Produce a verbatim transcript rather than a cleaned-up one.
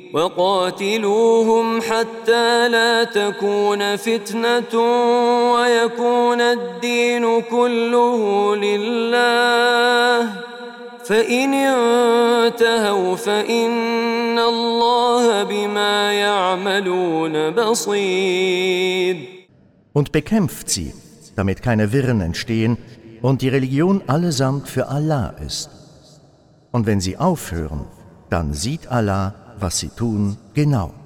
وقاتلوهم حتى لا تكون فتنة ويكون الدين كله لله فإن انتهوا فإن الله بما يعملون بصير. Und bekämpft sie, damit keine Wirren entstehen und die Religion allesamt für Allah ist. Und wenn sie aufhören, dann sieht Allah, was sie tun, genau.